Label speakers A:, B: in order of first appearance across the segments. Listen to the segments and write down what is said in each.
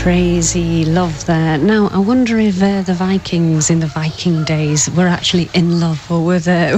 A: Crazy love there. Now, I wonder if the Vikings in the Viking days were actually in love, or whether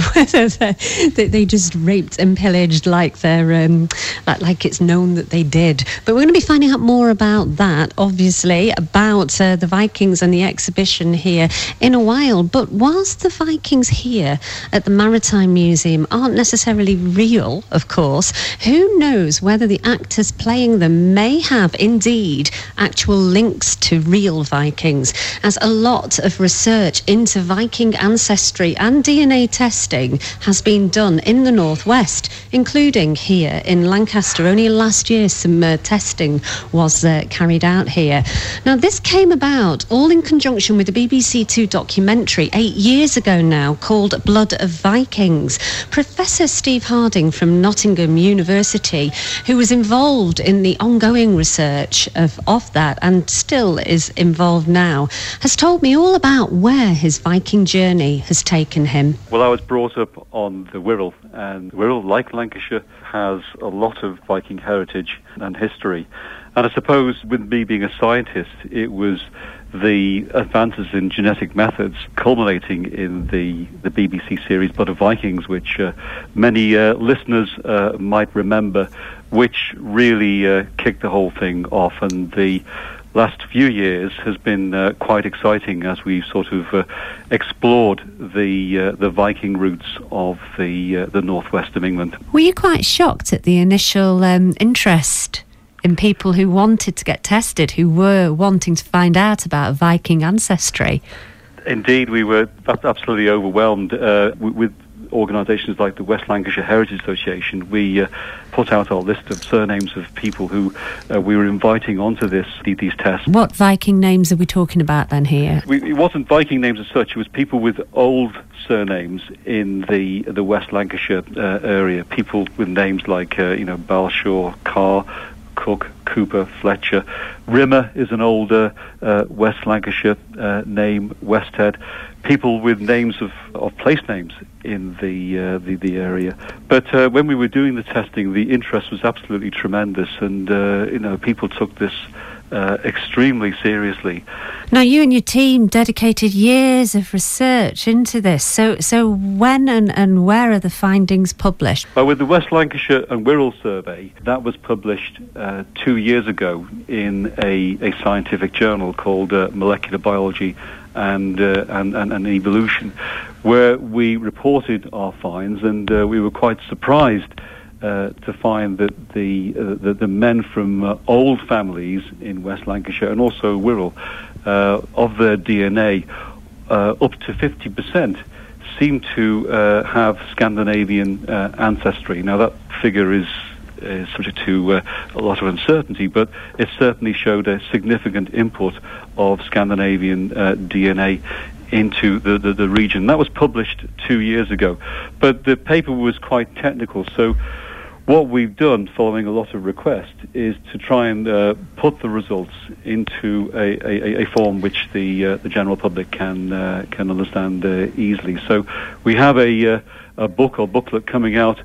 A: they just raped and pillaged like they're like it's known that they did. But we're going to be finding out more about that, obviously, about the Vikings and the exhibition here in a while. But whilst the Vikings here at the Maritime Museum aren't necessarily real, of course, who knows whether the actors playing them may have indeed actual links to real Vikings, as a lot of research into Viking ancestry and DNA testing has been done in the Northwest, including here in Lancaster. Only last year some testing was carried out here. Now, this came about all in conjunction with the BBC Two documentary 8 years ago now called Blood of Vikings. Professor Steve Harding from Nottingham University, who was involved in the ongoing research of that and still is involved now, has told me all about where his Viking journey has taken him.
B: Well, I was brought up on the Wirral, and Wirral, like Lancashire, has a lot of Viking heritage and history. And I suppose with me being a scientist, it was the advances in genetic methods culminating in the BBC series Blood of Vikings, which many listeners might remember, which really kicked the whole thing off. And the last few years has been quite exciting as we sort of explored the Viking roots of the northwest of England.
A: Were you quite shocked at the initial interest in people who wanted to get tested, who were wanting to find out about Viking ancestry?
B: Indeed, we were absolutely overwhelmed with organisations like the West Lancashire Heritage Association. We put out our list of surnames of people who we were inviting onto these tests.
A: What Viking names are we talking about then here?
B: It wasn't Viking names as such. It was people with old surnames in the West Lancashire area. People with names like Balshaw, Carr, Cook, Cooper, Fletcher. Rimmer is an older West Lancashire name, Westhead. People with names of place names in the area. But when we were doing the testing, the interest was absolutely tremendous, and people took this extremely seriously.
A: Now, you and your team dedicated years of research into this. So when and where are the findings published?
B: Well, with the West Lancashire and Wirral survey, that was published 2 years ago in a scientific journal called Molecular Biology and Evolution, where we reported our finds, and we were quite surprised to find that the men from old families in West Lancashire and also Wirral, of their DNA, up to 50% seem to have Scandinavian ancestry. Now, that figure is subject to a lot of uncertainty, but it certainly showed a significant input of Scandinavian DNA into the region. That was published 2 years ago, but the paper was quite technical, so what we've done, following a lot of requests, is to try and put the results into a form which the general public can understand easily. So we have a book or booklet coming out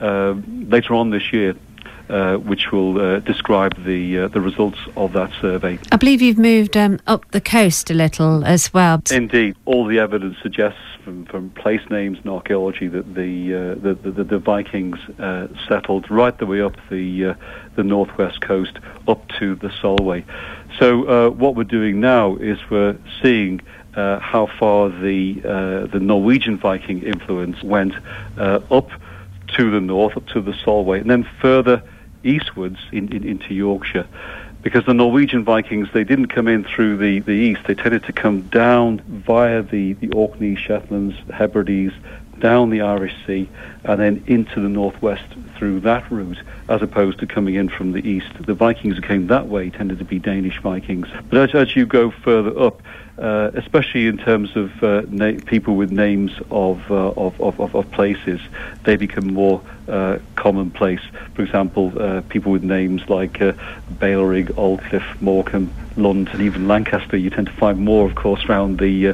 B: later on this year, which will describe the results of that survey.
A: I believe you've moved up the coast a little as well.
B: Indeed, all the evidence suggests from place names and archaeology that the Vikings settled right the way up the northwest coast up to the Solway. So what we're doing now is we're seeing how far the Norwegian Viking influence went up to the north, up to the Solway, and then further eastwards into Yorkshire. Because the Norwegian Vikings, they didn't come in through the east. They tended to come down via the Orkneys, Shetlands, Hebrides, down the Irish Sea, and then into the northwest through that route, as opposed to coming in from the east. The Vikings who came that way tended to be Danish Vikings. But as you go further up, especially in terms of people with names of places, they become more commonplace. For example, people with names like Bailrig, Aldclyffe, Morecambe, Lund, and even Lancaster. You tend to find more, of course, around the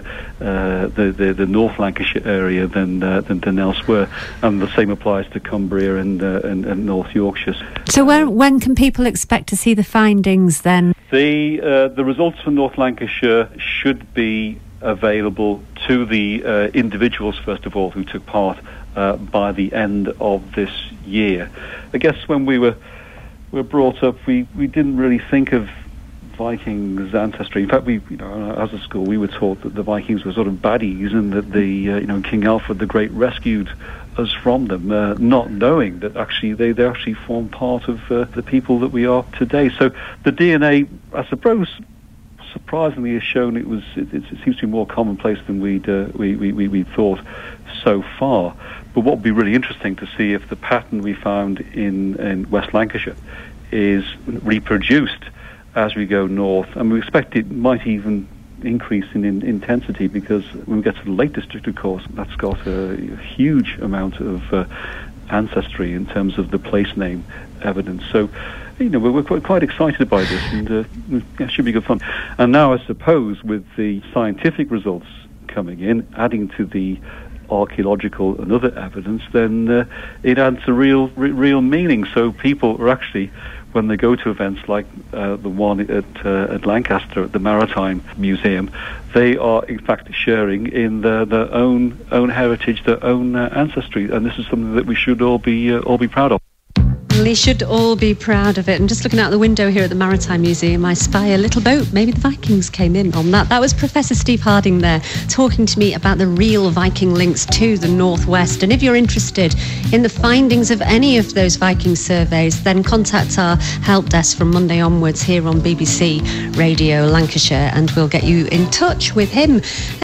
B: North Lancashire area than elsewhere, and the same applies to Cumbria and North Yorkshire.
A: So when can people expect to see the findings then?
B: The results for North Lancashire should be available to the individuals, first of all, who took part by the end of this year. I guess when we were brought up, we didn't really think of Vikings ancestry. In fact, as a school, we were taught that the Vikings were sort of baddies, and that King Alfred the Great rescued us from them, not knowing that actually they actually form part of the people that we are today. So the DNA, I suppose, surprisingly has shown it seems to be more commonplace than we thought so far. But what would be really interesting to see if the pattern we found in West Lancashire is reproduced as we go north, and we expect it might even increase in intensity, because when we get to the Lake District, of course, that's got a huge amount of ancestry in terms of the place name evidence. So, we're quite excited by this, and it should be good fun. And now, I suppose, with the scientific results coming in, adding to the archaeological and other evidence, then it adds a real meaning. So people are actually, when they go to events like the one at Lancaster at the Maritime Museum, they are in fact sharing in their own heritage, their own ancestry, and this is something that we should all be proud of.
A: We should all be proud of it. And just looking out the window here at the Maritime Museum, I spy a little boat. Maybe the Vikings came in on that. That was Professor Steve Harding there, talking to me about the real Viking links to the Northwest. And if you're interested in the findings of any of those Viking surveys, then contact our help desk from Monday onwards here on BBC Radio Lancashire, and we'll get you in touch with him.